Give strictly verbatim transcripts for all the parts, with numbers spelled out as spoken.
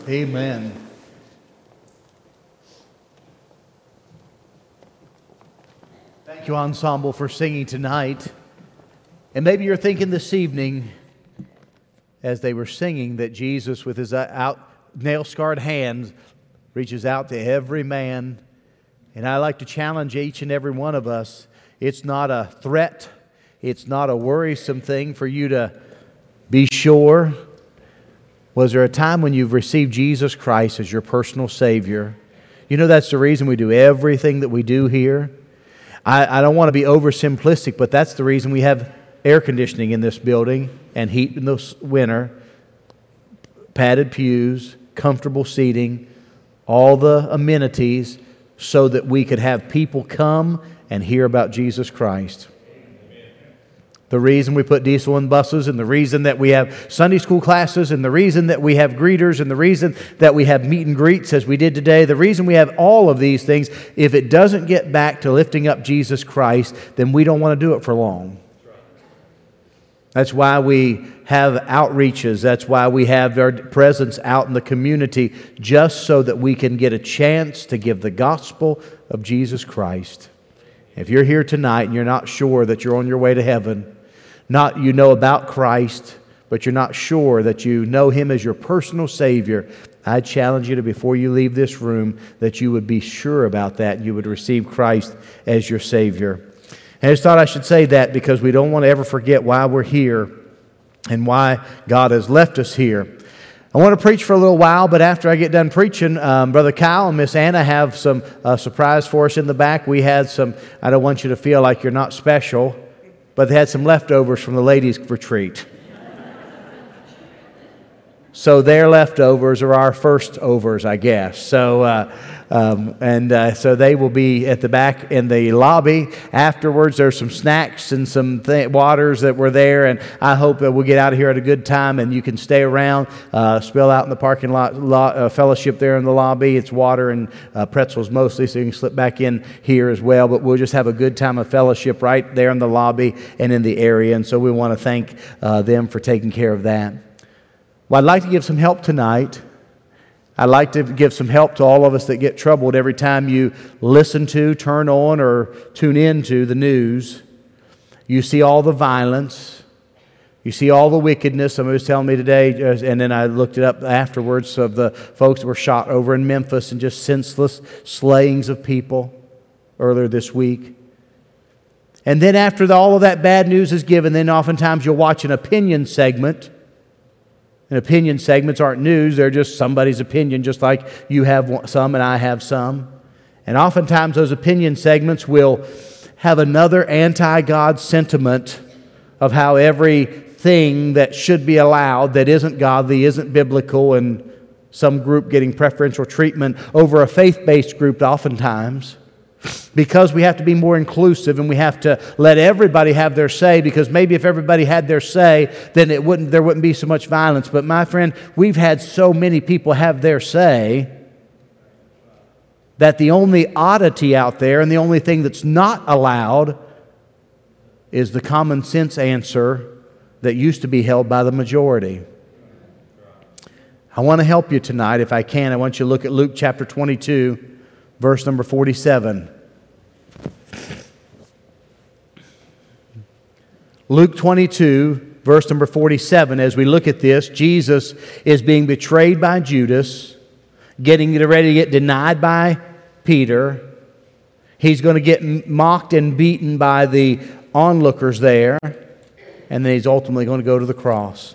Amen. Thank you, Ensemble, for singing tonight. And maybe you're thinking this evening, as they were singing, that Jesus, with his out nail-scarred hands, reaches out to every man. And I like to challenge each and every one of us. It's not a threat. It's not a worrisome thing for you to be sure. Was there a time when you've received Jesus Christ as your personal Savior? You know that's the reason we do everything that we do here. I, I don't want to be oversimplistic, but that's the reason we have air conditioning in this building and heat in the winter, padded pews, comfortable seating, all the amenities so that we could have people come and hear about Jesus Christ. The reason we put diesel in buses, and the reason that we have Sunday school classes, and the reason that we have greeters, and the reason that we have meet and greets as we did today, the reason we have all of these things, if it doesn't get back to lifting up Jesus Christ, then we don't want to do it for long. That's why we have outreaches. That's why we have our presence out in the community, just so that we can get a chance to give the gospel of Jesus Christ. If you're here tonight and you're not sure that you're on your way to heaven, not you know about Christ, but you're not sure that you know Him as your personal Savior, I challenge you to, before you leave this room, that you would be sure about that and you would receive Christ as your Savior. And I just thought I should say that because we don't want to ever forget why we're here and why God has left us here. I want to preach for a little while, but after I get done preaching, um, Brother Kyle and Miss Anna have some uh, surprise for us in the back. We had some, I don't want you to feel like you're not special, but they had some leftovers from the ladies' retreat. So their leftovers are our first overs, I guess. So, uh, um, and uh, so they will be at the back in the lobby. Afterwards, there's some snacks and some th- waters that were there, and I hope that we'll get out of here at a good time, and you can stay around, uh, spill out in the parking lot, lot uh, fellowship there in the lobby. It's water and uh, pretzels mostly, so you can slip back in here as well. But we'll just have a good time of fellowship right there in the lobby and in the area, and so we want to thank uh, them for taking care of that. Well, I'd like to give some help tonight. I'd like to give some help to all of us that get troubled every time you listen to, turn on, or tune into the news. You see all the violence. You see all the wickedness. Somebody was telling me today, and then I looked it up afterwards, of the folks that were shot over in Memphis and just senseless slayings of people earlier this week. And then after all of that bad news is given, then oftentimes you'll watch an opinion segment. And opinion segments aren't news, they're just somebody's opinion, just like you have some and I have some. And oftentimes those opinion segments will have another anti-God sentiment of how everything that should be allowed that isn't godly, isn't biblical, and some group getting preferential treatment over a faith-based group oftentimes. Because we have to be more inclusive and we have to let everybody have their say, because maybe if everybody had their say, then it wouldn't there wouldn't be so much violence. But my friend, we've had so many people have their say that the only oddity out there and the only thing that's not allowed is the common sense answer that used to be held by the majority. I want to help you tonight if I can. I want you to look at Luke chapter twenty-two. Verse number forty-seven. Luke twenty-two, verse number forty-seven. As we look at this, Jesus is being betrayed by Judas, getting ready to get denied by Peter. He's going to get mocked and beaten by the onlookers there, and then he's ultimately going to go to the cross.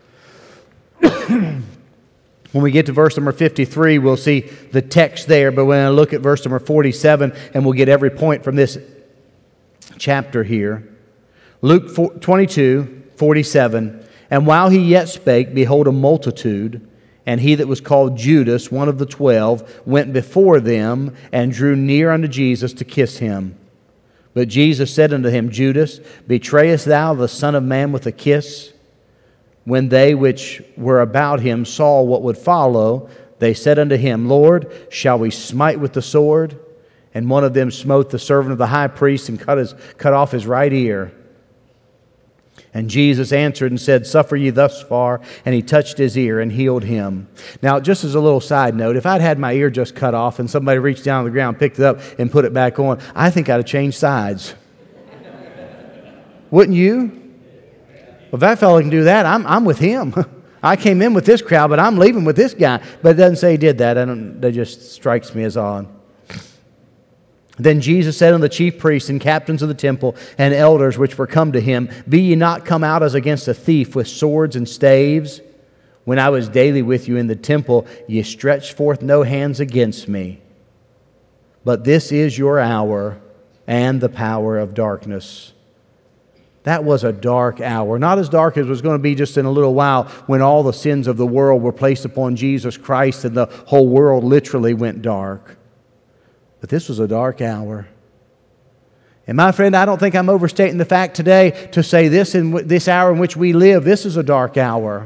When we get to verse number fifty-three, we'll see the text there, but when I look at verse number forty-seven, and we'll get every point from this chapter here. Luke twenty-two, forty-seven, and while he yet spake, behold, a multitude, and he that was called Judas, one of the twelve, went before them, and drew near unto Jesus to kiss him. But Jesus said unto him, Judas, betrayest thou the Son of Man with a kiss? When they which were about him saw what would follow, they said unto him, Lord, shall we smite with the sword? And one of them smote the servant of the high priest and cut his cut off his right ear. And Jesus answered and said, Suffer ye thus far. And he touched his ear and healed him. Now, just as a little side note, if I'd had my ear just cut off and somebody reached down on the ground, picked it up, and put it back on, I think I'd have changed sides. Wouldn't you? Well, if that fellow can do that, I'm, I'm with him. I came in with this crowd, but I'm leaving with this guy. But it doesn't say he did that. I don't, that just strikes me as odd. Then Jesus said unto the chief priests and captains of the temple and elders which were come to him, Be ye not come out as against a thief with swords and staves? When I was daily with you in the temple, ye stretched forth no hands against me. But this is your hour and the power of darkness. That was a dark hour. Not as dark as it was going to be just in a little while when all the sins of the world were placed upon Jesus Christ and the whole world literally went dark. But this was a dark hour. And my friend, I don't think I'm overstating the fact today to say this in this hour in which we live, this is a dark hour.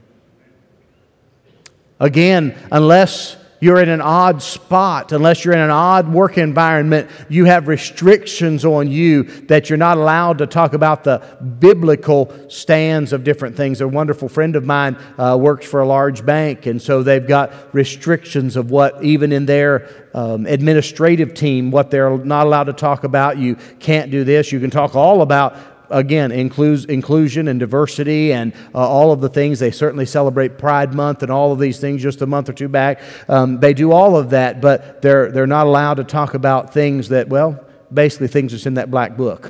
Again, unless you're in an odd spot, unless you're in an odd work environment, you have restrictions on you that you're not allowed to talk about the biblical stands of different things. A wonderful friend of mine uh, works for a large bank, and so they've got restrictions of what, even in their um, administrative team, what they're not allowed to talk about. You can't do this. You can talk all about, again, includes, inclusion and diversity and uh, all of the things. They certainly celebrate Pride Month and all of these things just a month or two back. Um, they do all of that, but they're, they're not allowed to talk about things that, well, basically things that's in that black book.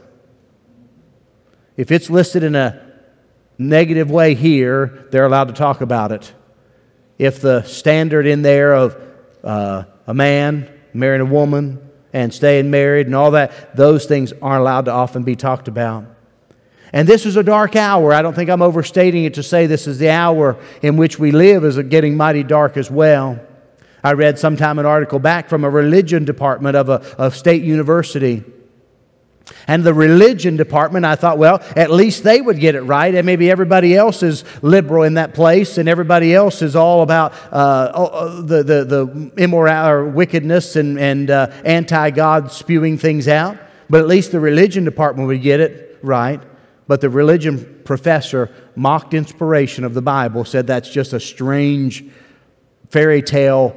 If it's listed in a negative way here, they're allowed to talk about it. If the standard in there of uh, a man marrying a woman and staying married and all that, those things aren't allowed to often be talked about. And this is a dark hour. I don't think I'm overstating it to say this is the hour in which we live is getting mighty dark as well. I read sometime an article back from a religion department of a of state university. And the religion department, I thought, well, at least they would get it right. And maybe everybody else is liberal in that place, and everybody else is all about uh, the, the, the immoral or wickedness and, and uh, anti-God spewing things out. But at least the religion department would get it right. But the religion professor mocked inspiration of the Bible, said that's just a strange fairy tale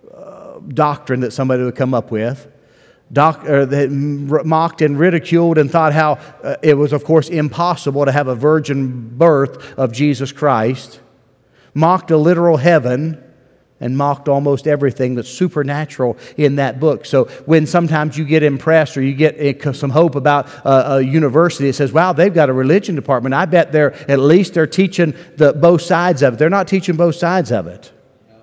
uh, doctrine that somebody would come up with. Doc, uh, that mocked and ridiculed and thought how uh, it was, of course, impossible to have a virgin birth of Jesus Christ. Mocked a literal heaven and mocked almost everything that's supernatural in that book. So when sometimes you get impressed or you get some hope about a, a university that says, wow, they've got a religion department, I bet they're at least they're teaching the both sides of it. They're not teaching both sides of it.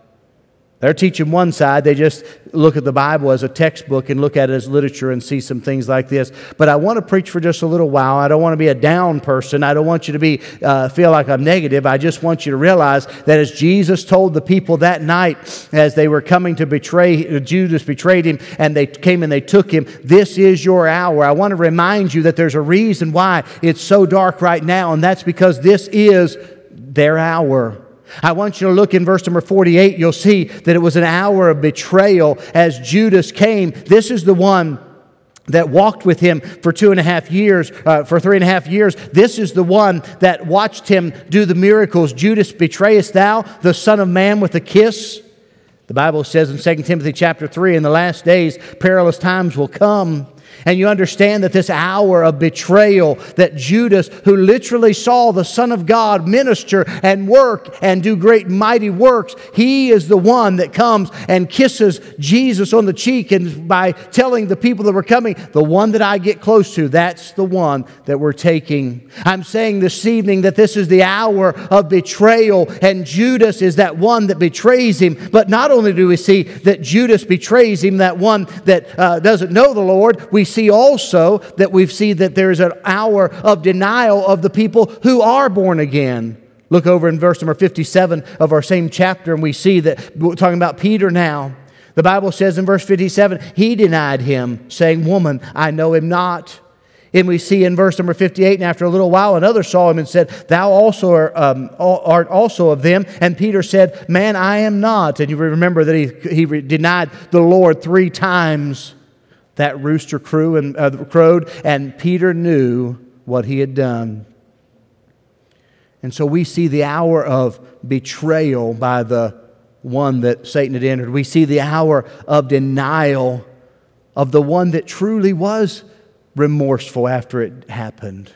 They're teaching one side. They just look at the Bible as a textbook and look at it as literature and see some things like this. But I want to preach for just a little while. I don't want to be a down person. I don't want you to be uh, feel like I'm negative. I just want you to realize that as Jesus told the people that night as they were coming to betray, Judas betrayed him, and they came and they took him, this is your hour. I want to remind you that there's a reason why it's so dark right now, and that's because this is their hour. I want you to look in verse number forty-eight. You'll see that it was an hour of betrayal as Judas came. This is the one that walked with him for two and a half years, uh, for three and a half years. This is the one that watched him do the miracles. Judas, betrayest thou the Son of Man with a kiss? The Bible says in Second Timothy chapter three, in the last days, perilous times will come. And you understand that this hour of betrayal, that Judas, who literally saw the Son of God minister and work and do great mighty works, he is the one that comes and kisses Jesus on the cheek, and by telling the people that were coming, the one that I get close to, that's the one that we're taking. I'm saying this evening that this is the hour of betrayal, and Judas is that one that betrays him. But not only do we see that Judas betrays him, that one that uh, doesn't know the Lord, we see also that we see that there's an hour of denial of the people who are born again. Look over in verse number fifty-seven of our same chapter, and we see that we're talking about Peter now. The Bible says in verse fifty-seven, he denied him, saying, Woman, I know him not. And we see in verse number fifty-eight, and after a little while another saw him and said, Thou also are, um, art also of them. And Peter said, Man, I am not. And you remember that he, he denied the Lord three times. That rooster crew and uh, crowed, and Peter knew what he had done. And so we see the hour of betrayal by the one that Satan had entered. We see the hour of denial of the one that truly was remorseful after it happened.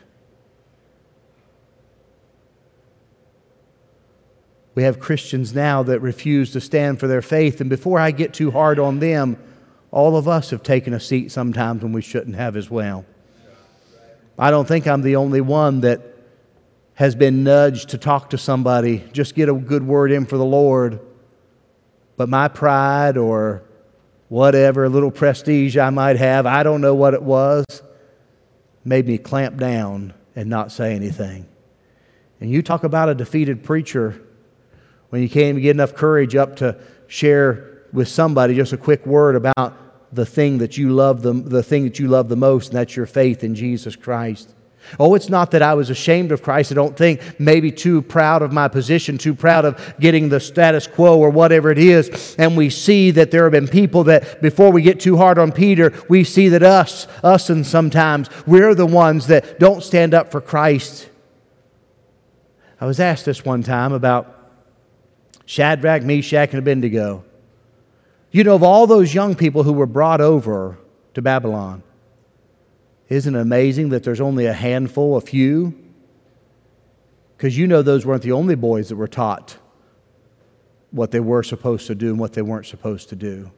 We have Christians now that refuse to stand for their faith, and before I get too hard on them, all of us have taken a seat sometimes when we shouldn't have as well. I don't think I'm the only one that has been nudged to talk to somebody, just get a good word in for the Lord. But my pride or whatever little prestige I might have, I don't know what it was, made me clamp down and not say anything. And you talk about a defeated preacher when you can't even get enough courage up to share with somebody just a quick word about the thing that you love the, the thing that you love the most, and that's your faith in Jesus Christ. Oh, it's not that I was ashamed of Christ. I don't think, maybe too proud of my position, too proud of getting the status quo or whatever it is. And we see that there have been people that, before we get too hard on Peter, we see that us, us and sometimes, we're the ones that don't stand up for Christ. I was asked this one time about Shadrach, Meshach, and Abednego. You know, of all those young people who were brought over to Babylon, isn't it amazing that there's only a handful, a few? Because you know those weren't the only boys that were taught what they were supposed to do and what they weren't supposed to do.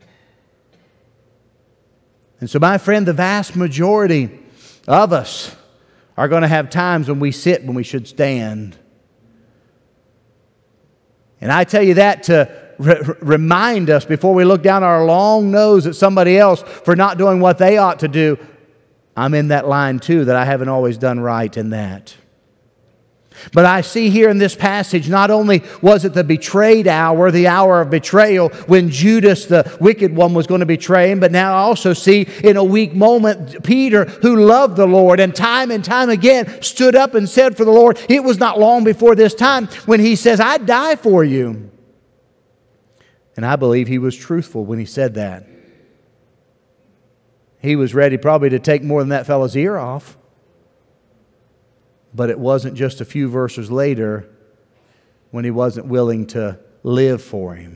And so, my friend, the vast majority of us are going to have times when we sit when we should stand. And I tell you that to re- remind us before we look down our long nose at somebody else for not doing what they ought to do. I'm in that line too, that I haven't always done right in that. But I see here in this passage, not only was it the betrayed hour, the hour of betrayal, when Judas, the wicked one, was going to betray him, but now I also see in a weak moment, Peter, who loved the Lord and time and time again stood up and said for the Lord. It was not long before this time when he says, I'd die for you. And I believe he was truthful when he said that. He was ready probably to take more than that fellow's ear off. But it wasn't just a few verses later when he wasn't willing to live for him.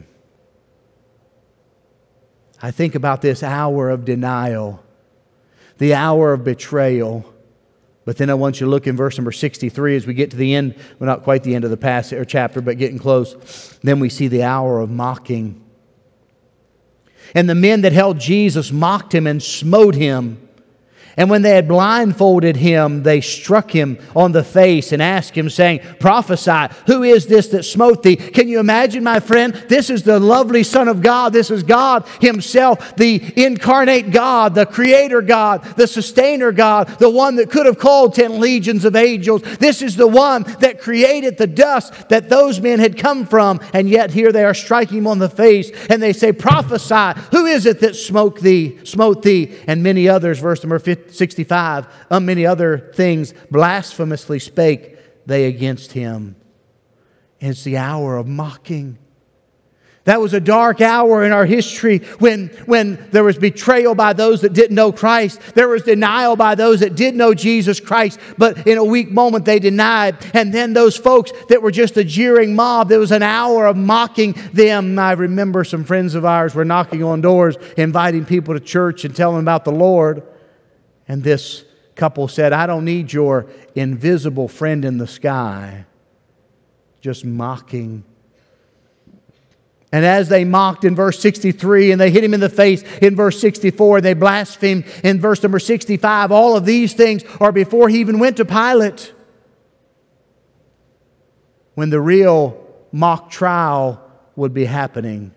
I think about this hour of denial, the hour of betrayal. But then I want you to look in verse number sixty-three as we get to the end, well, not quite the end of the passage or chapter, but getting close. Then we see the hour of mocking. And the men that held Jesus mocked him and smote him. And when they had blindfolded him, they struck him on the face and asked him, saying, Prophesy, who is this that smote thee? Can you imagine, my friend? This is the lovely Son of God. This is God Himself, the incarnate God, the Creator God, the Sustainer God, the one that could have called ten legions of angels. This is the one that created the dust that those men had come from. And yet here they are striking him on the face. And they say, Prophesy, who is it that smote thee, smote thee? And many others, verse number sixty-five, um, many other things blasphemously spake they against him. And it's the hour of mocking. That was a dark hour in our history when, when there was betrayal by those that didn't know Christ. There was denial by those that did know Jesus Christ, but in a weak moment they denied. And then those folks that were just a jeering mob, there was an hour of mocking them. I remember some friends of ours were knocking on doors, inviting people to church and telling them about the Lord. And this couple said, I don't need your invisible friend in the sky. Just mocking. And as they mocked in verse sixty-three, and they hit him in the face in verse sixty-four, they blasphemed in verse number sixty-five, all of these things are before he even went to Pilate. When the real mock trial would be happening.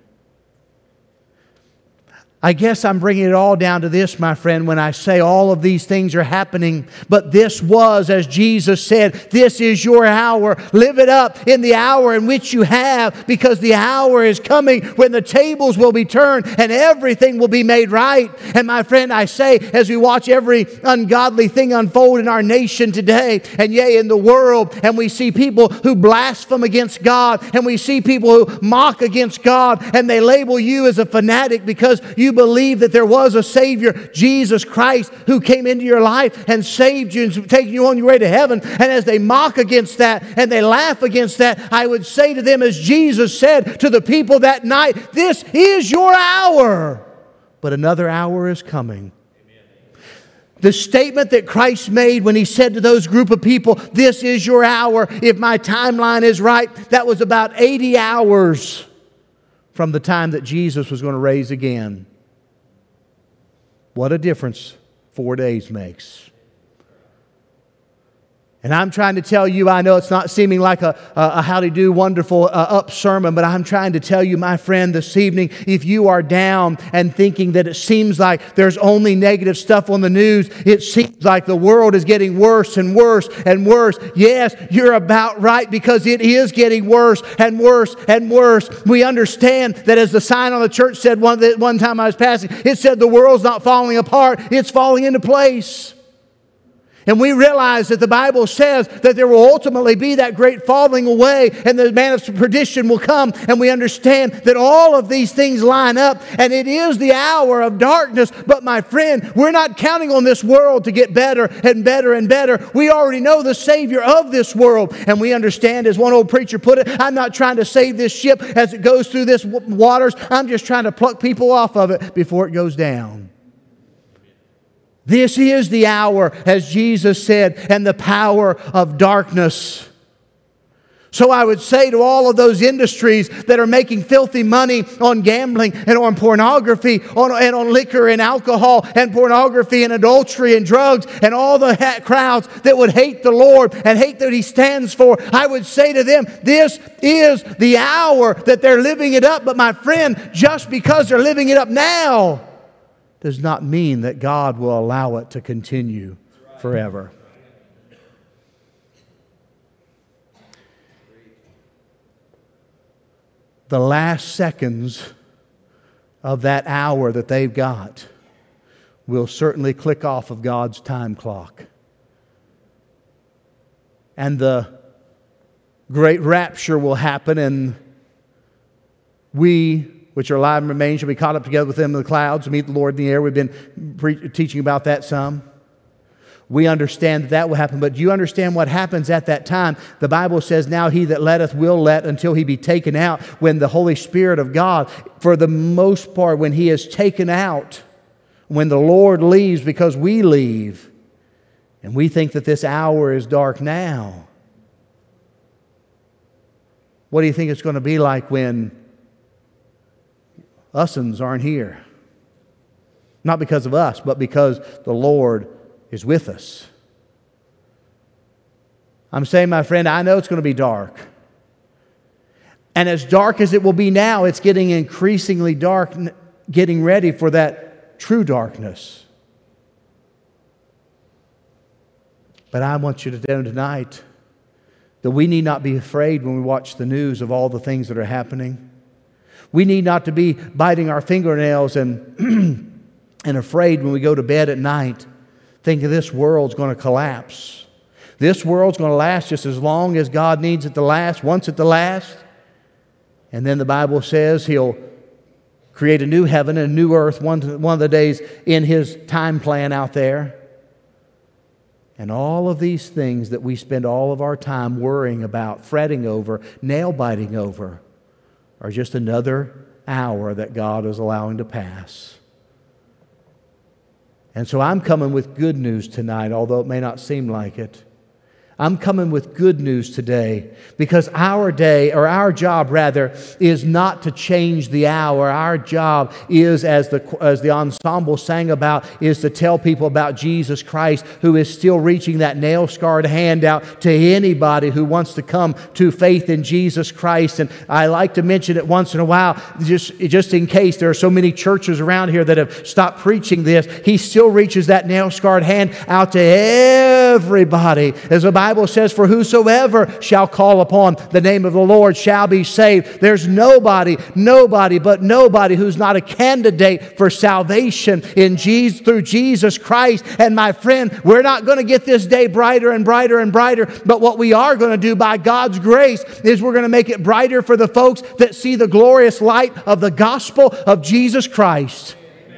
I guess I'm bringing it all down to this, my friend, when I say all of these things are happening. But this was, as Jesus said, this is your hour. Live it up in the hour in which you have, because the hour is coming when the tables will be turned and everything will be made right. And my friend, I say, as we watch every ungodly thing unfold in our nation today, and yea, in the world, and we see people who blaspheme against God, and we see people who mock against God, and they label you as a fanatic because you you believe that there was a Savior, Jesus Christ, who came into your life and saved you and taken you on your way to heaven, and as they mock against that and they laugh against that, I would say to them, as Jesus said to the people that night, this is your hour, but another hour is coming. The statement that Christ made when He said to those group of people, this is your hour, if my timeline is right, that was about eighty hours from the time that Jesus was going to raise again. What a difference four days makes. And I'm trying to tell you, I know it's not seeming like a, a, a howdy-do wonderful uh, up sermon, but I'm trying to tell you, my friend, this evening, if you are down and thinking that it seems like there's only negative stuff on the news, it seems like the world is getting worse and worse and worse. Yes, you're about right, because it is getting worse and worse and worse. We understand that, as the sign on the church said one, one time I was passing, it said the world's not falling apart, it's falling into place. And we realize that the Bible says that there will ultimately be that great falling away, and the man of perdition will come. And we understand that all of these things line up, and it is the hour of darkness. But my friend, we're not counting on this world to get better and better and better. We already know the Savior of this world. And we understand, as one old preacher put it, I'm not trying to save this ship as it goes through this waters. I'm just trying to pluck people off of it before it goes down. This is the hour, as Jesus said, and the power of darkness. So I would say to all of those industries that are making filthy money on gambling and on pornography on, and on liquor and alcohol and pornography and adultery and drugs, and all the ha- crowds that would hate the Lord and hate that He stands for, I would say to them, this is the hour that they're living it up. But my friend, just because they're living it up now does not mean that God will allow it to continue forever. The last seconds of that hour that they've got will certainly click off of God's time clock. And the great rapture will happen, and we, which are alive and remain, shall be caught up together with them in the clouds to meet the Lord in the air. We've been pre- teaching about that some. We understand that that will happen, but do you understand what happens at that time? The Bible says, now he that letteth will let until he be taken out. When the Holy Spirit of God, for the most part, when He is taken out, when the Lord leaves, because we leave, and we think that this hour is dark now. What do you think it's going to be like when us'uns aren't here? Not because of us, but because the Lord is with us. I'm saying, my friend, I know it's going to be dark. And as dark as it will be now, it's getting increasingly dark, getting ready for that true darkness. But I want you to know tonight that we need not be afraid when we watch the news of all the things that are happening. We need not to be biting our fingernails and, and afraid when we go to bed at night, thinking this world's going to collapse. This world's going to last just as long as God needs it to last, wants it to last. And then the Bible says He'll create a new heaven and a new earth one, one of the days in His time plan out there. And all of these things that we spend all of our time worrying about, fretting over, nail-biting over, are just another hour that God is allowing to pass. And so I'm coming with good news tonight, although it may not seem like it. I'm coming with good news today, because our day, or our job rather, is not to change the hour. Our job is, as the, as the ensemble sang about, is to tell people about Jesus Christ, who is still reaching that nail-scarred hand out to anybody who wants to come to faith in Jesus Christ. And I like to mention it once in a while, just, just in case there are so many churches around here that have stopped preaching this. He still reaches that nail-scarred hand out to everybody. As the Bible says, for whosoever shall call upon the name of the Lord shall be saved. There's nobody, nobody, but nobody who's not a candidate for salvation in Jesus, through Jesus Christ. And my friend, we're not going to get this day brighter and brighter and brighter, but what we are going to do by God's grace is we're going to make it brighter for the folks that see the glorious light of the gospel of Jesus Christ.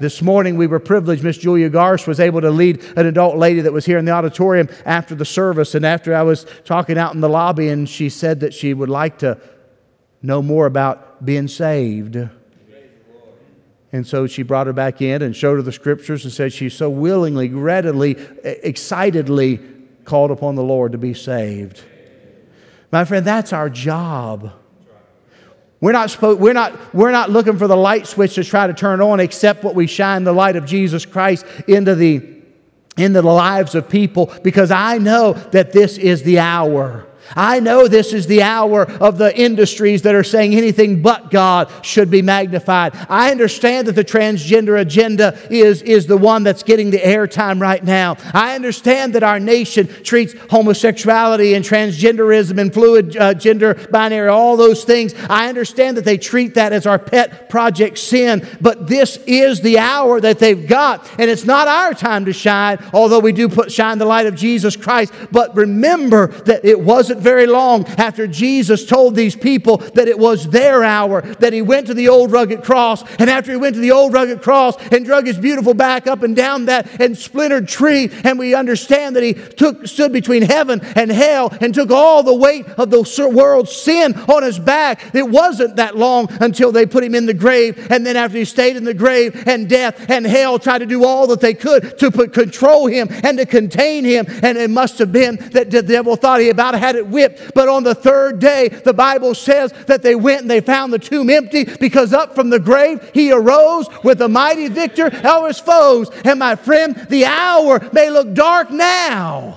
this morning we were privileged. Miss Julia Garst was able to lead an adult lady that was here in the auditorium after the service. And after I was talking out in the lobby, and she said that she would like to know more about being saved. And so she brought her back in and showed her the Scriptures and said she so willingly, readily, excitedly called upon the Lord to be saved. My friend, that's our job. We're not, supposed, we're, not, we're not looking for the light switch to try to turn on, except what we shine the light of Jesus Christ into the, into the lives of people, because I know that this is the hour. I know this is the hour of the industries that are saying anything but God should be magnified. I understand that the transgender agenda is, is the one that's getting the airtime right now. I understand that our nation treats homosexuality and transgenderism and fluid uh, gender binary, all those things. I understand that they treat that as our pet project sin. But this is the hour that they've got. And it's not our time to shine, although we do put, shine the light of Jesus Christ. But remember that it wasn't very long after Jesus told these people that it was their hour, that He went to the old rugged cross. And after He went to the old rugged cross and drug His beautiful back up and down that and splintered tree, and we understand that He took stood between heaven and hell and took all the weight of the world's sin on His back. It wasn't that long until they put Him in the grave. And then after He stayed in the grave, and death and hell tried to do all that they could to put, control Him and to contain Him. And it must have been that the devil thought he about had it whipped. But on the third day, the Bible says that they went and they found the tomb empty, because up from the grave He arose with a mighty victor over His foes. And my friend, the hour may look dark now,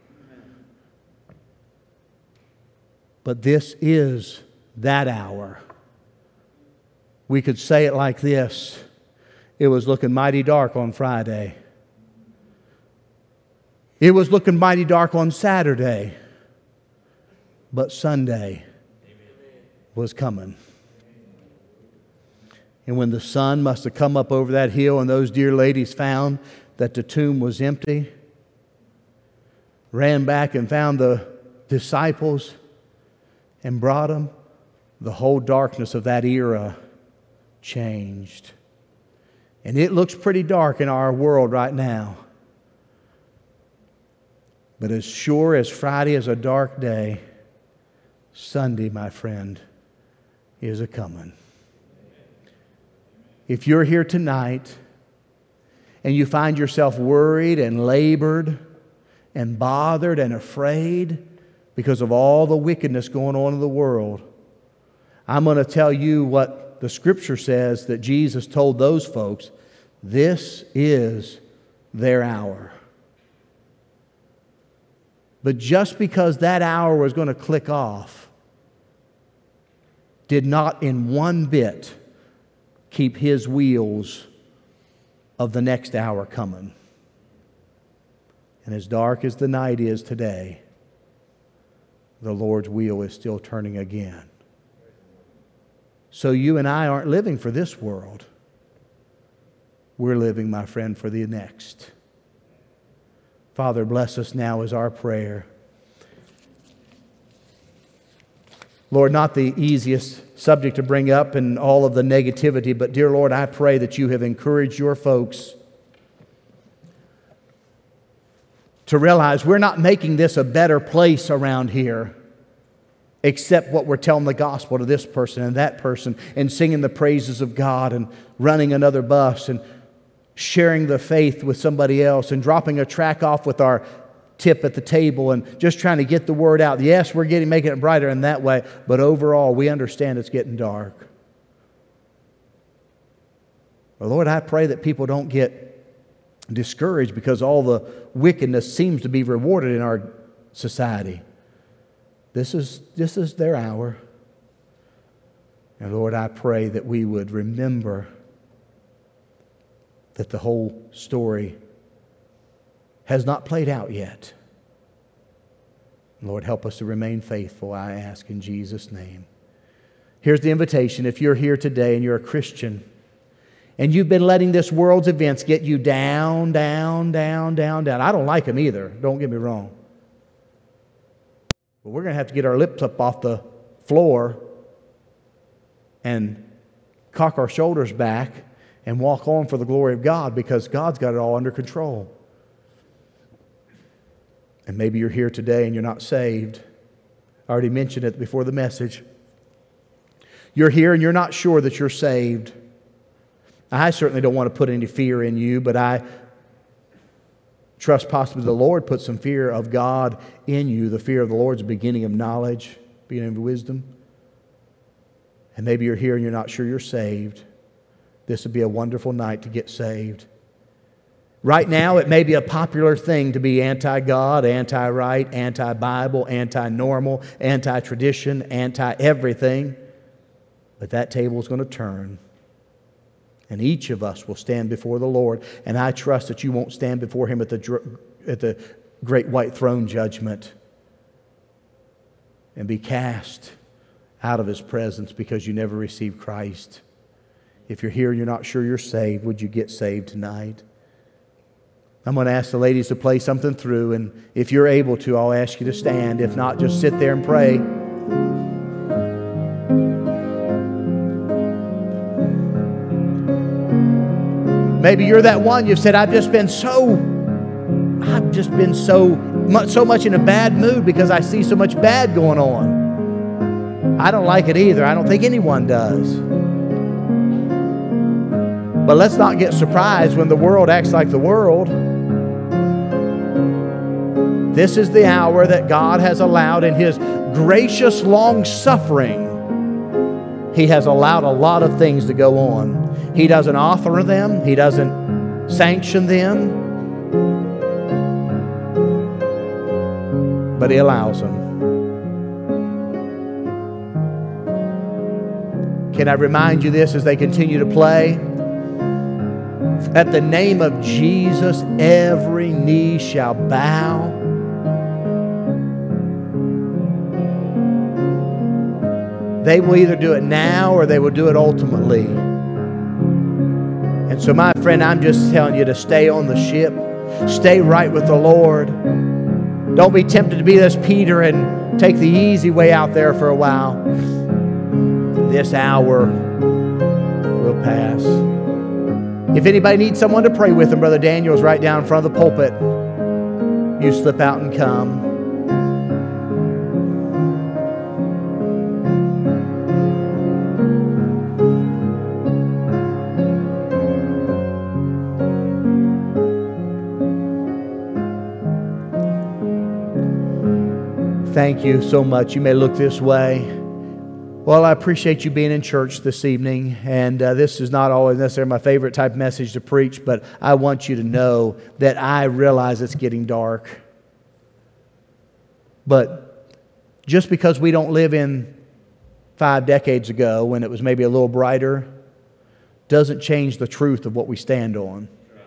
but this is that hour. We could say it like this: it was looking mighty dark on Friday. It was looking mighty dark on Saturday. But Sunday was coming. And when the sun must have come up over that hill and those dear ladies found that the tomb was empty, ran back and found the disciples and brought them, the whole darkness of that era changed. And it looks pretty dark in our world right now. But as sure as Friday is a dark day, Sunday, my friend, is a coming. If you're here tonight and you find yourself worried and labored and bothered and afraid because of all the wickedness going on in the world, I'm going to tell you what the Scripture says that Jesus told those folks. This is their hour. But just because that hour was going to click off did not in one bit keep His wheels of the next hour coming. And as dark as the night is today, the Lord's wheel is still turning again. So you and I aren't living for this world. We're living, my friend, for the next. Father, bless us now is our prayer. Lord, not the easiest subject to bring up and all of the negativity, but dear Lord, I pray that You have encouraged Your folks to realize we're not making this a better place around here, except what we're telling the gospel to this person and that person, and singing the praises of God, and running another bus, and sharing the faith with somebody else, and dropping a track off with our tip at the table, and just trying to get the word out. Yes, we're getting making it brighter in that way, but overall we understand it's getting dark. Well, Lord, I pray that people don't get discouraged because all the wickedness seems to be rewarded in our society. This is, this is their hour. And Lord, I pray that we would remember that the whole story has not played out yet. Lord, help us to remain faithful, I ask in Jesus' name. Here's the invitation. If you're here today and you're a Christian, and you've been letting this world's events get you down, down, down, down, down. I don't like them either, don't get me wrong. But we're going to have to get our lips up off the floor and cock our shoulders back and walk on for the glory of God, because God's got it all under control. And maybe you're here today and you're not saved. I already mentioned it before the message. You're here and you're not sure that you're saved. I certainly don't want to put any fear in you, but I trust possibly the Lord put some fear of God in you. The fear of the Lord is the beginning of knowledge, beginning of wisdom. And maybe you're here and you're not sure you're saved. This would be a wonderful night to get saved. Right now, it may be a popular thing to be anti-God, anti-right, anti-Bible, anti-normal, anti-tradition, anti-everything. But that table is going to turn. And each of us will stand before the Lord. And I trust that you won't stand before Him at the, at the great white throne judgment and be cast out of His presence because you never received Christ. If you're here and you're not sure you're saved, would you get saved tonight? I'm going to ask the ladies to play something through, and if you're able to, I'll ask you to stand. If not, just sit there and pray. Maybe you're that one, you've said, I've just been so, I've just been so much, so much in a bad mood because I see so much bad going on. I don't like it either. I don't think anyone does. But let's not get surprised when the world acts like the world. This is the hour that God has allowed in His gracious long-suffering. He has allowed a lot of things to go on. He doesn't author them. He doesn't sanction them. But He allows them. Can I remind you this as they continue to play? At the name of Jesus, every knee shall bow. They will either do it now or they will do it ultimately. And so, my friend, I'm just telling you to stay on the ship. Stay right with the Lord. Don't be tempted to be this Peter and take the easy way out there for a while. This hour will pass. If anybody needs someone to pray with them, Brother Daniel's right down in front of the pulpit. You slip out and come. Thank you so much. You may look this way. Well, I appreciate you being in church this evening, and uh, this is not always necessarily my favorite type of message to preach, but I want you to know that I realize it's getting dark. But just because we don't live in five decades ago when it was maybe a little brighter, doesn't change the truth of what we stand on.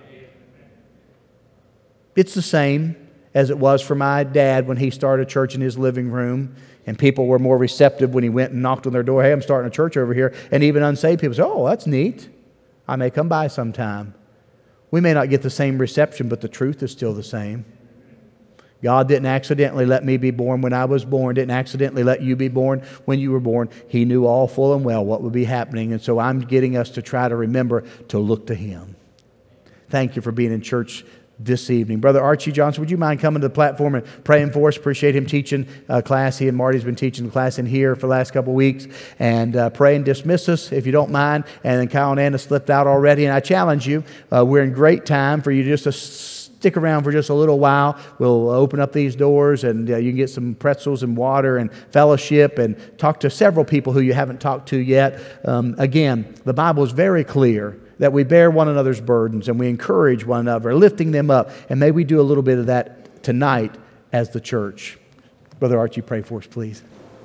It's the same as it was for my dad when he started a church in his living room, and people were more receptive when he went and knocked on their door. Hey, I'm starting a church over here. And even unsaved people say, oh, that's neat. I may come by sometime. We may not get the same reception, but the truth is still the same. God didn't accidentally let me be born when I was born, didn't accidentally let you be born when you were born. He knew all full and well what would be happening. And so I'm getting us to try to remember to look to Him. Thank you for being in church this evening. Brother Archie Johnson, would you mind coming to the platform and praying for us? Appreciate him teaching a class. He and Marty's been teaching a class in here for the last couple of weeks. And uh, pray and dismiss us if you don't mind. And then Kyle and Anna slipped out already. And I challenge you, uh, we're in great time for you just to stick around for just a little while. We'll open up these doors and uh, you can get some pretzels and water and fellowship and talk to several people who you haven't talked to yet. Um, again, the Bible is very clear that we bear one another's burdens and we encourage one another, lifting them up. And may we do a little bit of that tonight as the church. Brother Archie, pray for us, please.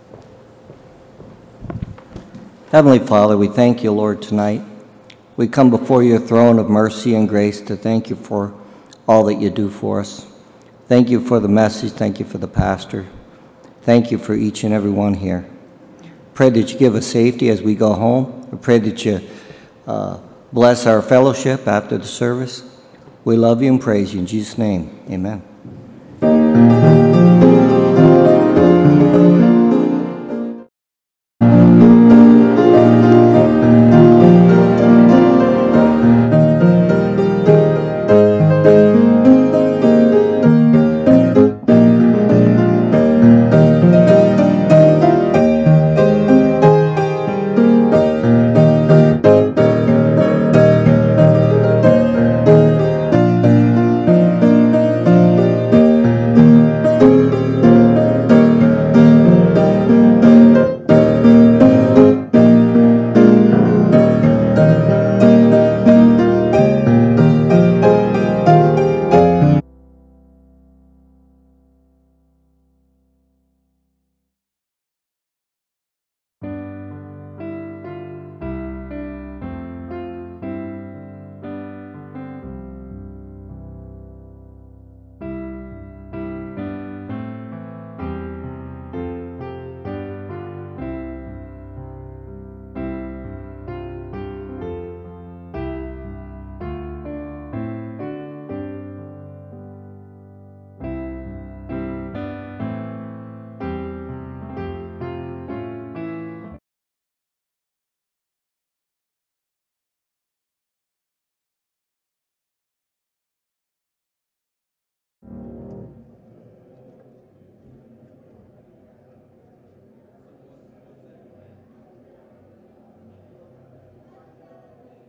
Heavenly Father, we thank you, Lord, tonight. We come before your throne of mercy and grace to thank you for all that you do for us. Thank you for the message. Thank you for the pastor. Thank you for each and every one here. Pray that you give us safety as we go home. We pray that you uh, bless our fellowship after the service. We love you and praise you. In Jesus' name, amen.